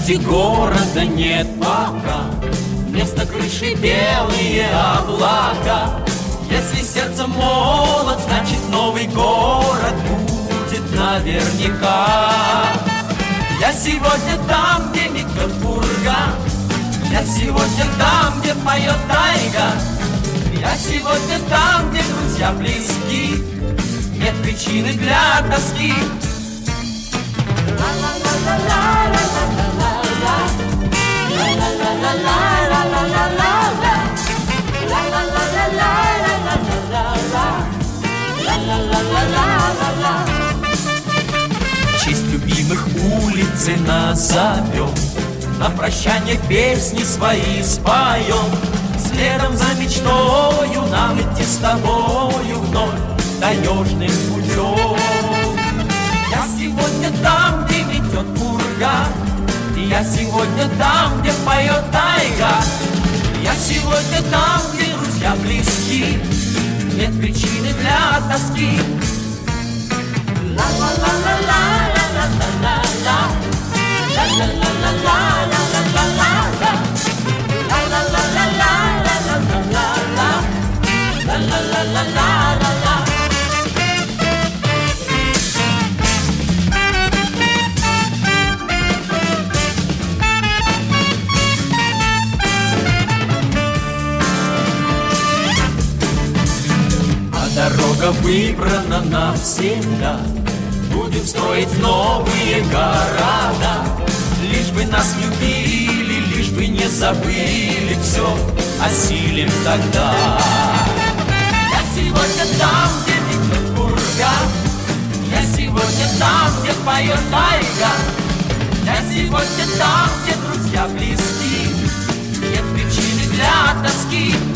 центре города нет пока, вместо крыши белые облака. Если сердце молод, значит новый город будет наверняка. Я сегодня там, где метет пурга, я сегодня там, где поет тайга, я сегодня там, где друзья близки, нет причины для тоски. В честь любимых улиц назовем, на прощание песни свои споем. Следом за мечтою нам идти с тобою вновь таежным путем. Я сегодня там, где метет пурга, я сегодня там, где поет тайга, я сегодня там, где друзья близки, нет причины для тоски. Дорога выбрана навсегда, будем строить новые города. Лишь бы нас любили, лишь бы не забыли, все осилим тогда. Я сегодня там, где метет пурга, я сегодня там, где поет тайга, я сегодня там, где друзья близки, нет причины для тоски.